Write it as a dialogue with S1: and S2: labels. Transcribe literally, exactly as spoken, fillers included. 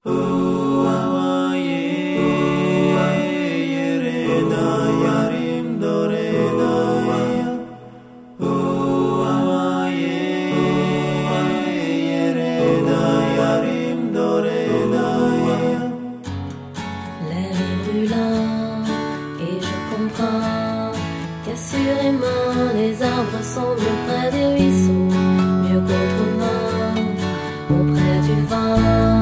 S1: Qu'assurément les arbres semblent près des ruisseaux, mieux qu'autrement, auprès du vent.